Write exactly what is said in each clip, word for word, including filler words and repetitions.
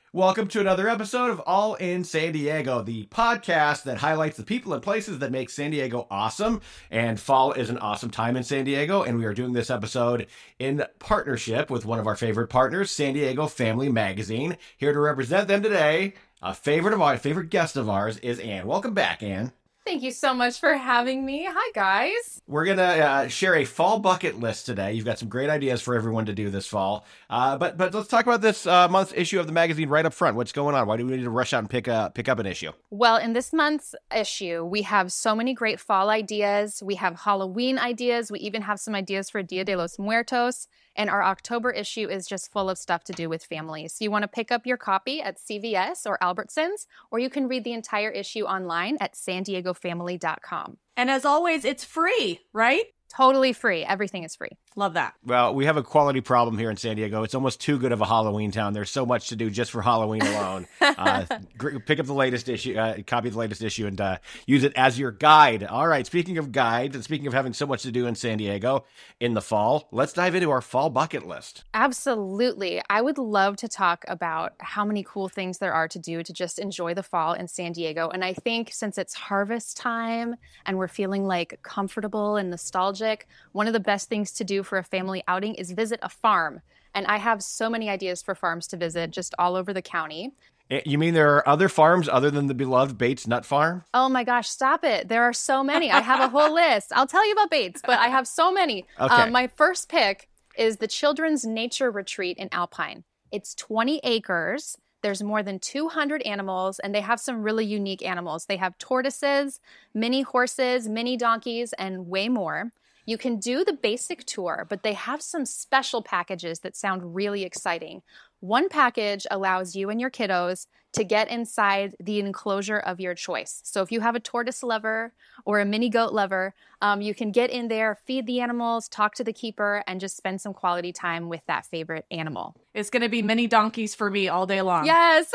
Welcome to another episode of All in San Diego, the podcast that highlights the people and places that make San Diego awesome. And fall is an awesome time in San Diego, and we are doing this episode in partnership with one of our favorite partners, San Diego Family Magazine. Here to represent them today, a favorite of our favorite guest of ours is Anne. Welcome back, Anne. Thank you so much for having me. Hi, guys. We're going to uh, share a fall bucket list today. You've got some great ideas for everyone to do this fall. Uh, but but let's talk about this uh, month's issue of the magazine right up front. What's going on? Why do we need to rush out and pick, uh, pick up an issue? Well, in this month's issue, we have so many great fall ideas. We have Halloween ideas. We even have some ideas for Dia de los Muertos. And our October issue is just full of stuff to do with families. So you want to pick up your copy at C V S or Albertsons, or you can read the entire issue online at san diego family dot com. And as always, it's free, right? Totally free. Everything is free. Love that. Well, we have a quality problem here in San Diego. It's almost too good of a Halloween town. There's so much to do just for Halloween alone. uh, pick up the latest issue, uh, copy the latest issue, and uh, use it as your guide. All right, speaking of guides and speaking of having so much to do in San Diego in the fall, let's dive into our fall bucket list. Absolutely. I would love to talk about how many cool things there are to do to just enjoy the fall in San Diego. And I think since it's harvest time and we're feeling like comfortable and nostalgic, one of the best things to do for a family outing is visit a farm. And I have so many ideas for farms to visit just all over the county. You mean there are other farms other than the beloved Bates Nut Farm? Oh my gosh, stop it. There are so many. I have a whole list. I'll tell you about Bates, but I have so many. Okay. Um, my first pick is the Children's Nature Retreat in Alpine. It's twenty acres. There's more than two hundred animals, and they have some really unique animals. They have tortoises, mini horses, mini donkeys, and way more. You can do the basic tour, but they have some special packages that sound really exciting. One package allows you and your kiddos to get inside the enclosure of your choice. So if you have a tortoise lover or a mini goat lover, um, you can get in there, feed the animals, talk to the keeper, and just spend some quality time with that favorite animal. It's going to be mini donkeys for me all day long. Yes.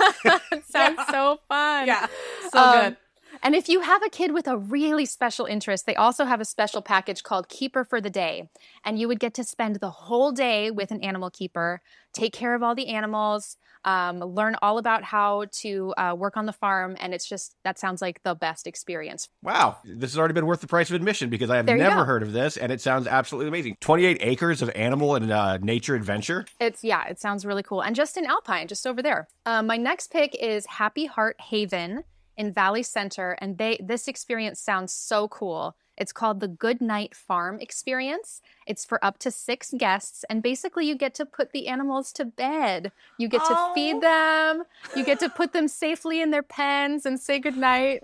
It sounds Yeah. so fun. Yeah. So Um, good. And if you have a kid with a really special interest, they also have a special package called Keeper for the Day. And you would get to spend the whole day with an animal keeper, take care of all the animals, um, learn all about how to uh, work on the farm. And it's just, that sounds like the best experience. Wow, this has already been worth the price of admission because I have There you never go. heard of this, and it sounds absolutely amazing. twenty-eight acres of animal and uh, nature adventure? It's, yeah, it sounds really cool. And just in Alpine, just over there. Um, my next pick is Happy Heart Haven in Valley Center, and they this experience sounds so cool. It's called the Good Night Farm Experience. It's for up to six guests, and basically you get to put the animals to bed. You get to Oh. feed them. You get to put them safely in their pens and say goodnight.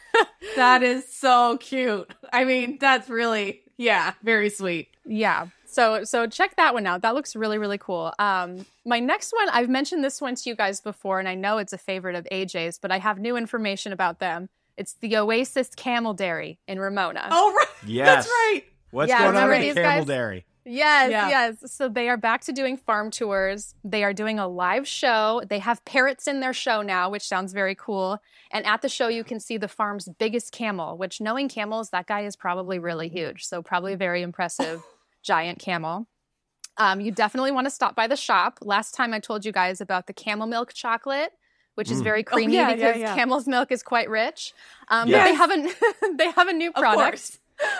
That is so cute. I mean, that's really, yeah, very sweet. Yeah. So so check that one out. That looks really, really cool. Um, my next one, I've mentioned this one to you guys before, and I know it's a favorite of A J's, but I have new information about them. It's the Oasis Camel Dairy in Ramona. Oh, right. Yes. That's right. What's Yeah, going on remember at these Camel guys? Dairy? Yes, Yeah. yes. So they are back to doing farm tours. They are doing a live show. They have parrots in their show now, which sounds very cool. And at the show, you can see the farm's biggest camel, which knowing camels, that guy is probably really huge. So probably a very impressive giant camel. Um, you definitely want to stop by the shop. Last time I told you guys about the camel milk chocolate, which is Mm. very creamy yeah, yeah, because yeah. camel's milk is quite rich. Um, Yes. But they have a they have a new Of product. course.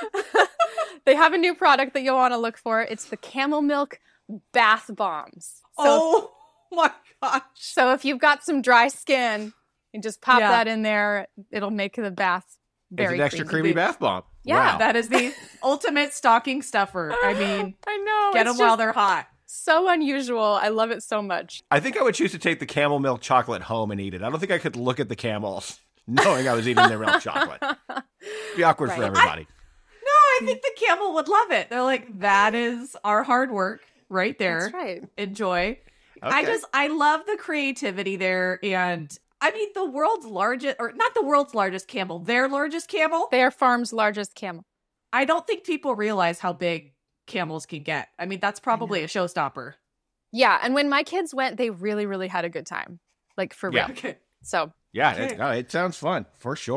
They have a new product that you'll want to look for. It's the camel milk bath bombs. So, Oh, my gosh. so if you've got some dry skin, you just pop Yeah. that in there. It'll make the bath very It's an extra creamy. creamy bath bomb. Yeah, Wow. That is the ultimate stocking stuffer. I mean, I know. get it's them while just they're hot. so unusual. I love it so much. I think I would choose to take the camel milk chocolate home and eat it. I don't think I could look at the camels knowing I was eating their milk chocolate. It'd be awkward for Right. everybody. No, I think the camel would love it. They're like, that is our hard work right there. That's right. Enjoy. I Okay. just, I love the creativity there. And I mean, the world's largest, or not the world's largest camel, their largest camel. They are farm's largest camel. I don't think people realize how big camels can get. I mean, that's probably a showstopper. Yeah, and when my kids went, they really, really had a good time. Like for Yeah. real. Okay. So Yeah, Okay. it, no, it sounds fun for sure.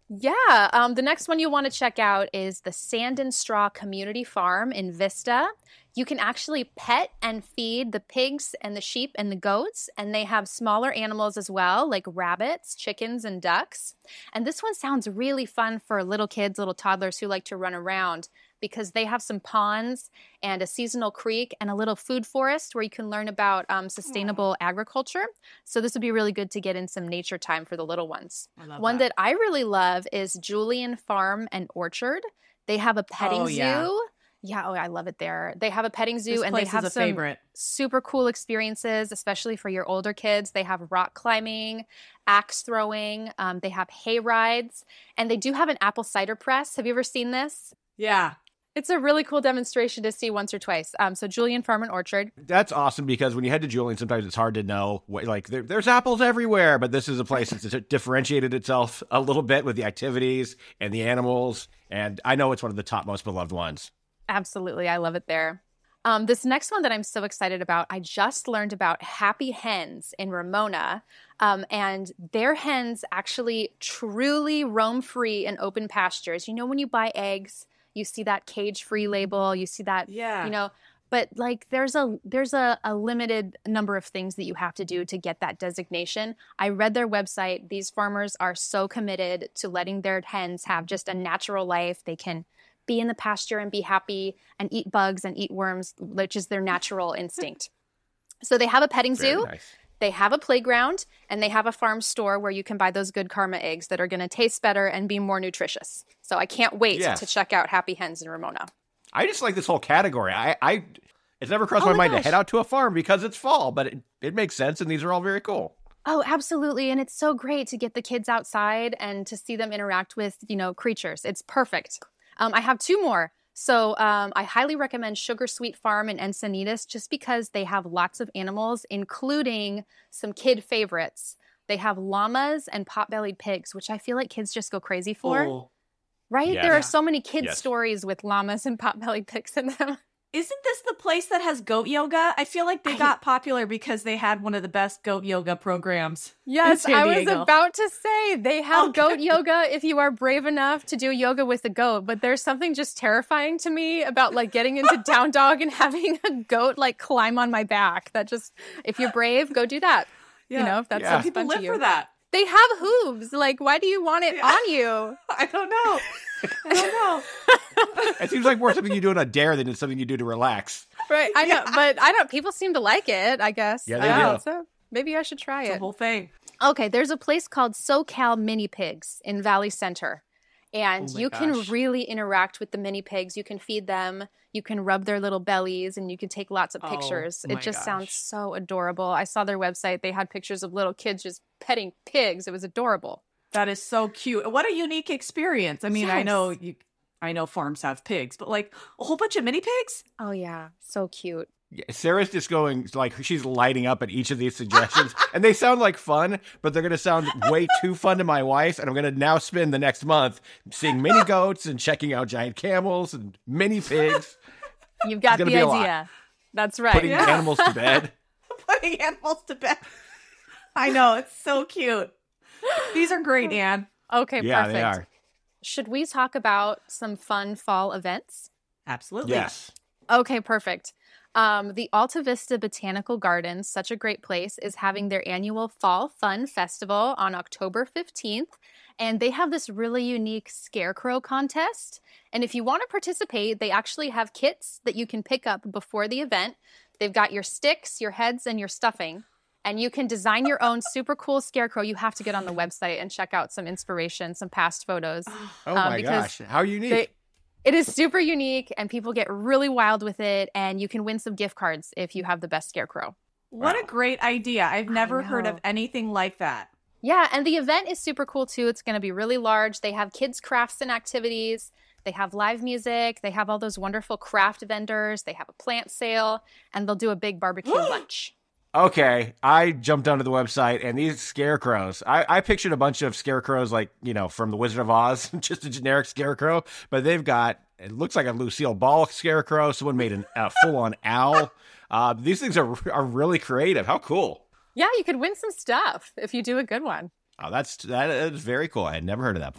Yeah, um, the next one you want to check out is the Sand and Straw Community Farm in Vista. You can actually pet and feed the pigs and the sheep and the goats, and they have smaller animals as well, like rabbits, chickens, and ducks. And this one sounds really fun for little kids, little toddlers who like to run around because they have some ponds and a seasonal creek and a little food forest where you can learn about um, sustainable agriculture. So this would be really good to get in some nature time for the little ones. I love One that. that I really love is Julian Farm and Orchard. They have a petting Oh, zoo. yeah. Yeah, oh, I love it there. They have a petting zoo This and they place have is a some favorite. super cool experiences, especially for your older kids. They have rock climbing, axe throwing, um, they have hay rides, and they do have an apple cider press. Have you ever seen this? Yeah. It's a really cool demonstration to see once or twice. Um, so Julian Farm and Orchard. That's awesome because when you head to Julian, sometimes it's hard to know. What, like there, there's apples everywhere, but this is a place that's differentiated itself a little bit with the activities and the animals. And I know it's one of the top most beloved ones. Absolutely. I love it there. Um, this next one that I'm so excited about, I just learned about Happy Hens in Ramona. Um, and their hens actually truly roam free in open pastures. You know, when you buy eggs, you see that cage-free label, you see that, Yeah. you know, but like there's a there's a, a limited number of things that you have to do to get that designation. I read their website. These farmers are so committed to letting their hens have just a natural life. They can be in the pasture and be happy and eat bugs and eat worms, which is their natural instinct. So they have a petting Very zoo. nice. They have a playground, and they have a farm store where you can buy those good karma eggs that are going to taste better and be more nutritious. So I can't wait Yes. to check out Happy Hens in Ramona. I just like this whole category. I, I it's never crossed Oh my my mind gosh. to head out to a farm because it's fall, but it, it makes sense, and these are all very cool. Oh, absolutely. And it's so great to get the kids outside and to see them interact with, you know, creatures. It's perfect. Um, I have two more. So um, I highly recommend Sugar Sweet Farm in Encinitas just because they have lots of animals, including some kid favorites. They have llamas and pot-bellied pigs, which I feel like kids just go crazy for. Oh. Right? Yes. There Yeah. are so many kids' Yes. stories with llamas and pot-bellied pigs in them. Isn't this the place that has goat yoga? I feel like they I- got popular because they had one of the best goat yoga programs. Yes, San I was Diego. about to say they have Okay. goat yoga if you are brave enough to do yoga with a goat, but there's something just terrifying to me about like getting into down dog and having a goat like climb on my back. That just, if you're brave, go do that. Yeah. You know, if that Yeah. sounds People fun to live you. for that. They have hooves. Like, why do you want it Yeah. on you? I don't know. I don't know. It seems like more something you do on a dare than it's something you do to relax. Right. I know, but I don't, people seem to like it, I guess. Yeah, I they don't do. know, So maybe I should try It's it. a whole thing. Okay, there's a place called SoCal Mini Pigs in Valley Center. And Oh my you can gosh. really interact with the mini pigs. You can feed them, you can rub their little bellies, and you can take lots of Oh pictures. my It just sounds gosh. so adorable. I saw their website. They had pictures of little kids just petting pigs. It was adorable. That is so cute. What a unique experience. I mean, I know Yes. you I know farms have pigs, but like a whole bunch of mini pigs? Oh, yeah. So cute. Yeah, Sarah's just going like she's lighting up at each of these suggestions, and they sound like fun, but they're going to sound way too fun to my wife. And I'm going to now spend the next month seeing mini goats and checking out giant camels and mini pigs, You've got gonna the be a lot. idea. That's right. putting Yeah. animals to bed. Putting animals to bed. I know, it's so cute. These are great, Anne. Okay, Yeah, perfect. they are. Should we talk about some fun fall events? Absolutely. Yes. Okay, perfect. Um, the Alta Vista Botanical Gardens, such a great place, is having their annual Fall Fun Festival on October fifteenth. And they have this really unique scarecrow contest. And if you want to participate, they actually have kits that you can pick up before the event. They've got your sticks, your heads, and your stuffing. And you can design your own super cool scarecrow. You have to get on the website and check out some inspiration, some past photos. Oh Um, my because gosh, how unique! They, it is super unique, and people get really wild with it. And you can win some gift cards if you have the best scarecrow. What Wow. a great idea. I've never heard of know. anything like that. Yeah, and the event is super cool too. It's going to be really large. They have kids' crafts and activities. They have live music. They have all those wonderful craft vendors. They have a plant sale, and they'll do a big barbecue lunch. Okay, I jumped onto the website, and these scarecrows, I, I pictured a bunch of scarecrows like, you know, from The Wizard of Oz, just a generic scarecrow, but they've got, it looks like a Lucille Ball scarecrow. Someone made an, a full-on owl. Uh, these things are, are really creative. How cool. Yeah, you could win some stuff if you do a good one. Oh, that's, that is very cool. I had never heard of that before.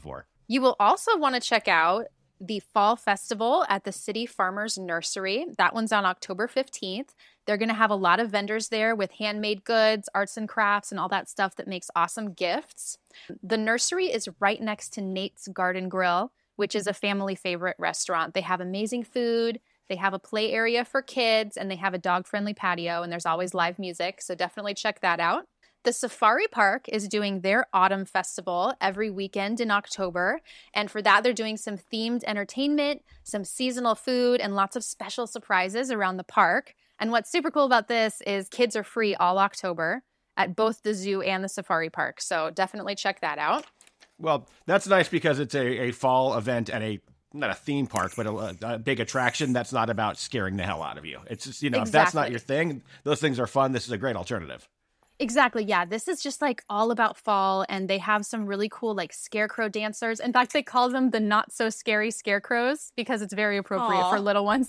You will also want to check out the Fall Festival at the City Farmers Nursery. That one's on October fifteenth. They're going to have a lot of vendors there with handmade goods, arts and crafts, and all that stuff that makes awesome gifts. The nursery is right next to Nate's Garden Grill, which is a family favorite restaurant. They have amazing food. They have a play area for kids, and they have a dog-friendly patio, and there's always live music, so definitely check that out. The Safari Park is doing their Autumn Festival every weekend in October, and for that, they're doing some themed entertainment, some seasonal food, and lots of special surprises around the park. And what's super cool about this is kids are free all October at both the zoo and the Safari Park, so definitely check that out. Well, that's nice because it's a, a fall event and a not a theme park, but a, a big attraction that's not about scaring the hell out of you. It's just, you know, Exactly. if that's not your thing, those things are fun. This is a great alternative. Exactly. Yeah. This is just like all about fall, and they have some really cool like scarecrow dancers. In fact, they call them the not so scary scarecrows because it's very appropriate Aw. for little ones.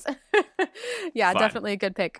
Yeah, Fun. definitely a good pick.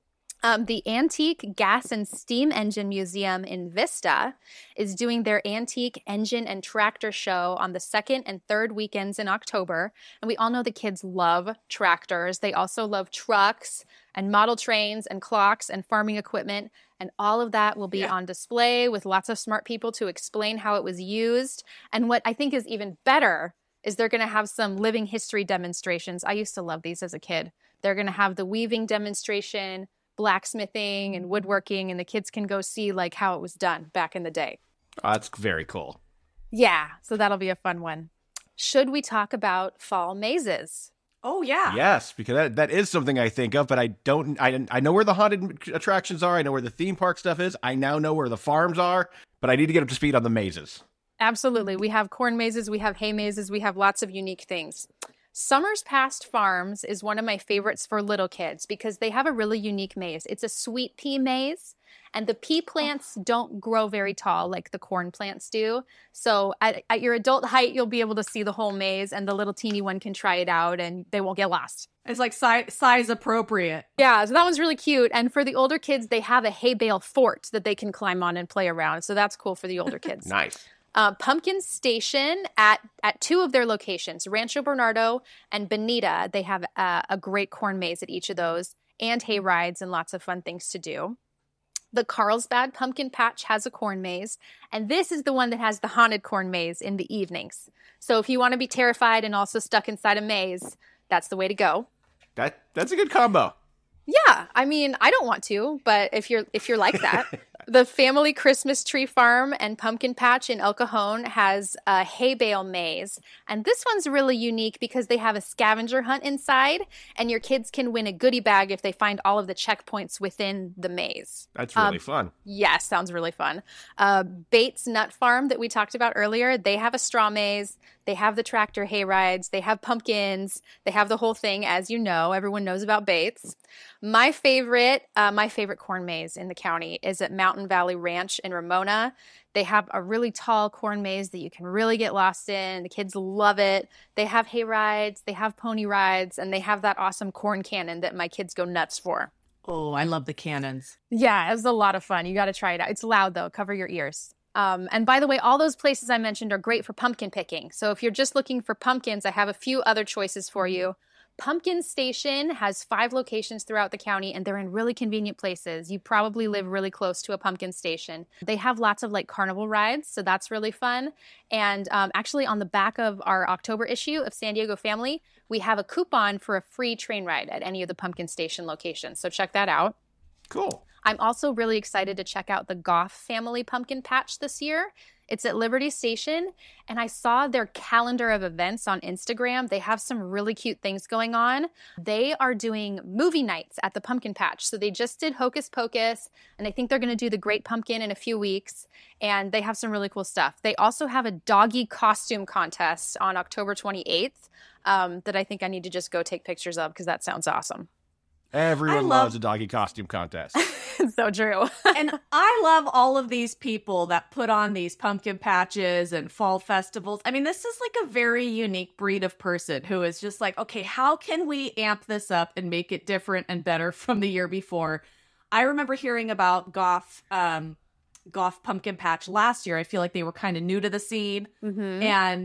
Um, the Antique Gas and Steam Engine Museum in Vista is doing their antique engine and tractor show on the second and third weekends in October. And we all know the kids love tractors. They also love trucks and model trains and clocks and farming equipment. And all of that will be Yeah. on display with lots of smart people to explain how it was used. And what I think is even better is they're going to have some living history demonstrations. I used to love these as a kid. They're going to have the weaving demonstration, blacksmithing and woodworking, and the kids can go see like how it was done back in the day. Oh, that's very cool. Yeah, so that'll be a fun one. Should we talk about fall mazes? Oh, yeah. Yes, because that, that is something I think of, but I don't. I I know where the haunted attractions are. I know where the theme park stuff is. I now know where the farms are, but I need to get up to speed on the mazes. Absolutely. We have corn mazes, we have hay mazes, we have lots of unique things. Summer's Past Farms is one of my favorites for little kids because they have a really unique maze. It's a sweet pea maze, and the pea plants don't grow very tall like the corn plants do. So at, at your adult height, you'll be able to see the whole maze, and the little teeny one can try it out and they won't get lost. It's like si- size appropriate. Yeah, so that one's really cute. And for the older kids, they have a hay bale fort that they can climb on and play around. So that's cool for the older kids. Nice. Uh, Pumpkin Station at, at two of their locations, Rancho Bernardo and Bonita. They have uh, a great corn maze at each of those, and hay rides and lots of fun things to do. The Carlsbad Pumpkin Patch has a corn maze, and this is the one that has the haunted corn maze in the evenings. So if you want to be terrified and also stuck inside a maze, that's the way to go. That that's a good combo. Yeah, I mean, I don't want to, but if you're if you're like that, the Family Christmas Tree Farm and Pumpkin Patch in El Cajon has a hay bale maze, and this one's really unique because they have a scavenger hunt inside, and your kids can win a goodie bag if they find all of the checkpoints within the maze. That's really Um, fun. Yes, sounds really fun. Uh, Bates Nut Farm that we talked about earlier, they have a straw maze. They have the tractor hay rides. They have pumpkins. They have the whole thing, as you know. Everyone knows about Bates. My favorite, uh, my favorite corn maze in the county is at Mountain Valley Ranch in Ramona. They have a really tall corn maze that you can really get lost in. The kids love it. They have hay rides. They have pony rides, and they have that awesome corn cannon that my kids go nuts for. Oh, I love the cannons. Yeah, it was a lot of fun. You got to try it out. It's loud though. Cover your ears. Um, and by the way, all those places I mentioned are great for pumpkin picking. So if you're just looking for pumpkins, I have a few other choices for you. Pumpkin Station has five locations throughout the county, and they're in really convenient places. You probably live really close to a pumpkin station. They have lots of like carnival rides, so that's really fun. And um, actually on the back of our October issue of San Diego Family, we have a coupon for a free train ride at any of the Pumpkin Station locations. So check that out. Cool. I'm also really excited to check out the Goff Family Pumpkin Patch this year. It's at Liberty Station, and I saw their calendar of events on Instagram. They have some really cute things going on. They are doing movie nights at the Pumpkin Patch. So they just did Hocus Pocus, and I think they're going to do The Great Pumpkin in a few weeks, and they have some really cool stuff. They also have a doggy costume contest on October twenty-eighth um, that I think I need to just go take pictures of because that sounds awesome. Everyone I love- loves a doggy costume contest. It's so true. And I love all of these people that put on these pumpkin patches and fall festivals. I mean, this is like a very unique breed of person who is just like, okay, how can we amp this up and make it different and better from the year before? I remember hearing about Goff, um, Goff Pumpkin Patch last year. I feel like they were kind of new to the scene. Mm-hmm. And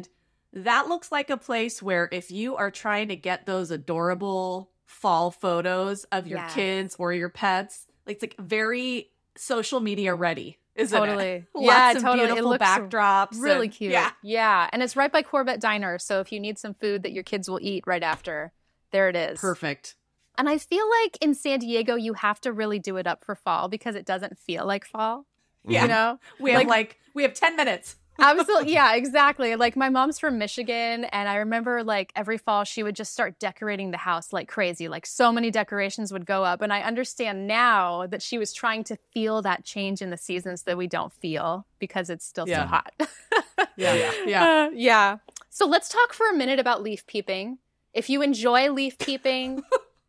that looks like a place where if you are trying to get those adorable fall photos of your Yes. kids or your pets, like it's like very social media ready, isn't Totally. it? Yeah, Lots of totally. It beautiful looks backdrops. Really and- cute. Yeah. Yeah. And it's right by Corvette Diner. So if you need some food that your kids will eat right after, there it is. Perfect. And I feel like in San Diego, you have to really do it up for fall because it doesn't feel like fall. Yeah. You know? We have Like- like, we have ten minutes. Absolutely. Yeah, exactly. Like my mom's from Michigan, and I remember like every fall she would just start decorating the house like crazy. Like so many decorations would go up. And I understand now that she was trying to feel that change in the seasons that we don't feel because it's still Yeah. so hot. Yeah. Yeah. Yeah. Uh, yeah. So let's talk for a minute about leaf peeping. If you enjoy leaf peeping,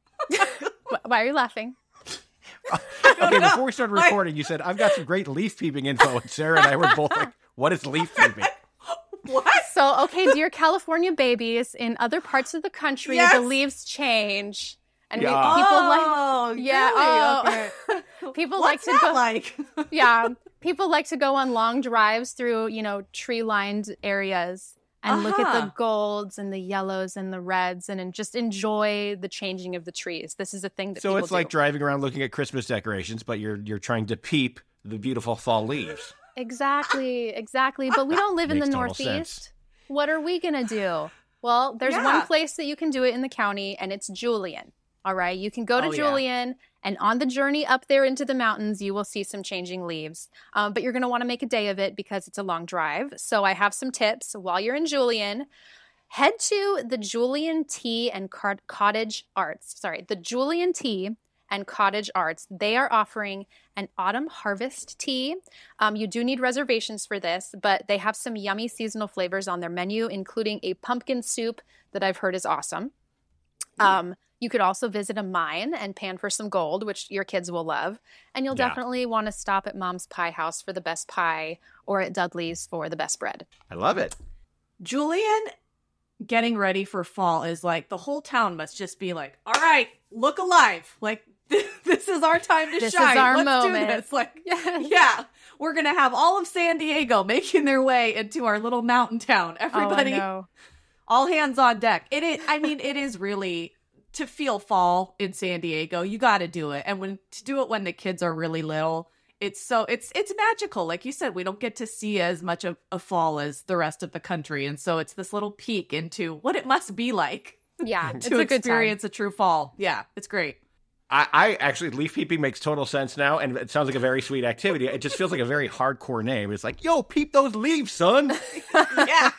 Wh- why are you laughing? Okay, before we started recording, you said, I've got some great leaf peeping info. And Sarah and I were both like, what is leaf peeping? What? So, okay, dear California babies, in other parts of the country, Yes. the leaves change. And we- Yeah. people like, Oh, yeah, really? oh. Okay. people What's like to that go, like? yeah, people like to go on long drives through, you know, tree-lined areas and look at Uh-huh. the golds and the yellows and the reds and, and just enjoy the changing of the trees. This is a thing that So people it's like do. driving around looking at Christmas decorations, but you're you're trying to peep the beautiful fall leaves. Exactly, exactly. But we don't live in the Makes total Northeast. sense. What are we going to do? Well, there's Yeah. one place that you can do it in the county, and it's Julian. All right. You can go to Oh, yeah. Julian, and on the journey up there into the mountains, you will see some changing leaves. Um, but you're going to want to make a day of it because it's a long drive. So I have some tips while you're in Julian. Head to the Julian Tea and Car- Cottage Arts. Sorry, the Julian Tea and Cottage Arts. They are offering an autumn harvest tea. Um, you do need reservations for this, but they have some yummy seasonal flavors on their menu, including a pumpkin soup that I've heard is awesome. Um, you could also visit a mine and pan for some gold, which your kids will love. And you'll Yeah. definitely want to stop at Mom's Pie House for the best pie or at Dudley's for the best bread. I love it. Julian getting ready for fall is like the whole town must just be like, all right, look alive. Like, this is our time to This is shine. our Let's moment. do this. Like, Yeah. yeah, we're going to have all of San Diego making their way into our little mountain town. Everybody, Oh, I know. all hands on deck. It is, I mean, it is really to feel fall in San Diego. You got to do it. And when to do it when the kids are really little, it's so it's it's magical. Like you said, we don't get to see as much of a fall as the rest of the country. And so it's this little peek into what it must be like Yeah, it's to a good time. experience a true fall. Yeah, it's great. I, I actually, leaf peeping makes total sense now, and it sounds like a very sweet activity. It just feels like a very hardcore name. It's like, yo, peep those leaves, son. Yeah.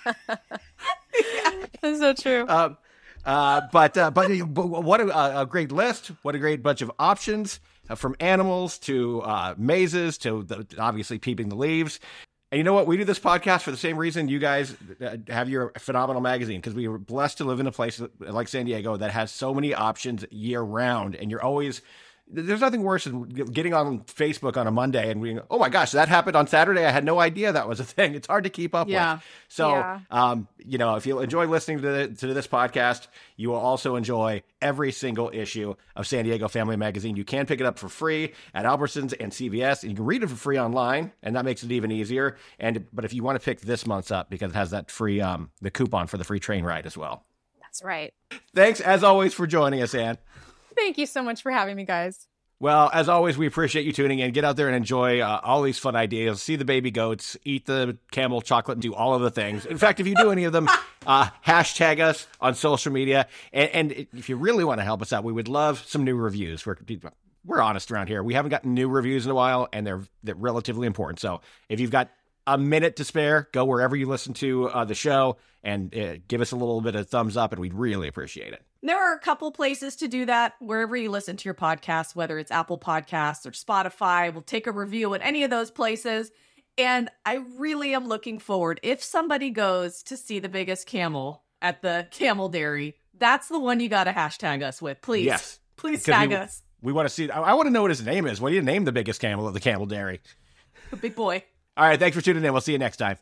That's so true. Um, uh, but uh, but but what a, a great list! What a great bunch of options, uh, from animals to uh, mazes to the, obviously peeping the leaves. And you know what? We do this podcast for the same reason you guys uh, have your phenomenal magazine, because we were blessed to live in a place like San Diego that has so many options year round, and you're always. There's nothing worse than getting on Facebook on a Monday and being, oh my gosh, that happened on Saturday. I had no idea that was a thing. It's hard to keep up Yeah. with. So, Yeah. um, you know, if you enjoy listening to, the, to this podcast, you will also enjoy every single issue of San Diego Family Magazine. You can pick it up for free at Albertsons and C V S, and you can read it for free online, and that makes it even easier. And but if you want to pick this month's up, because it has that free, um, the coupon for the free train ride as well. That's right. Thanks, as always, for joining us, Ann. Thank you so much for having me, guys. Well, as always, we appreciate you tuning in. Get out there and enjoy uh, all these fun ideas. See the baby goats, eat the camel chocolate, and do all of the things. In fact, if you do any of them, uh, hashtag us on social media. And, and if you really want to help us out, we would love some new reviews. We're, we're honest around here. We haven't gotten new reviews in a while, and they're, they're relatively important. So if you've got a minute to spare, go wherever you listen to uh, the show and uh, give us a little bit of thumbs up, and we'd really appreciate it. There are a couple places to do that. Wherever you listen to your podcast, whether it's Apple Podcasts or Spotify, we'll take a review at any of those places. And I really am looking forward. If somebody goes to see the biggest camel at the Camel Dairy, that's the one you got to hashtag us with, please. Yes. Please Because tag we, us. We want to see. I, I want to know what his name is. What do you name the biggest camel at the Camel Dairy? The big boy. All right. Thanks for tuning in. We'll see you next time.